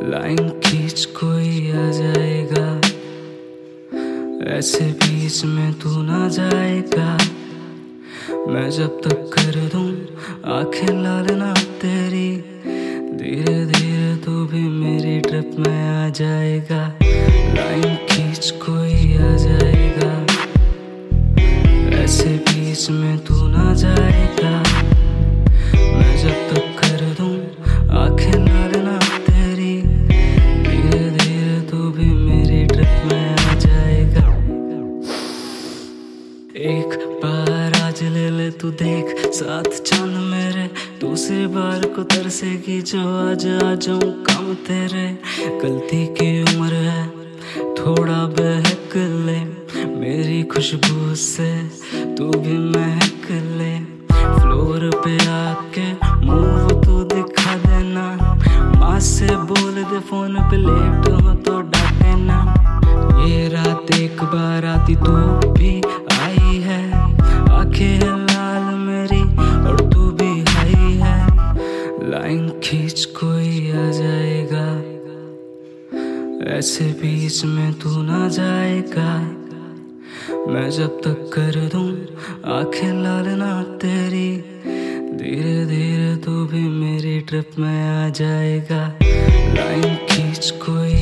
Line खींच कोई आ जाएगा, ऐसे बीच में तू ना जाएगा। मैं जब तक कर दूं आंखें लाल ना तेरी, धीरे धीरे तू भी मेरी ट्रिप में आ जाएगा। लाइन खींच कोई आ जाएगा, ऐसे बीच में तू ना जाएगा। मैं जब तक कर दूं आंखें लाल ना तेरी, धीरे धीरे तू भी मेरी ट्रिप में आ जाएगा। एक बार आज ले ले तू देख साथ चांद मेरे, दूसरी बार को तरसेगी जो आज आ जाऊं कम तेरे। गलती की उम्र है थोड़ा बहक ले, मेरी खुशबू से तू भी महक ले। फ्लोर पे आके मूव तू दिखा देना, माँ से बोल दे फोन पे लेट हो तो डांटे ना। ये रात एक बार आती तो भी आई है, आंखें लाल मेरी और तू भी हाई है। लाइन खींच कोई आ जाएगा, ऐसे बीच में तू ना जाएगा। मैं जब तक कर दूं आंखें लाल ना तेरी, धीरे धीरे तू भी मेरी ट्रिप में आ जाएगा। लाइन खींच कोई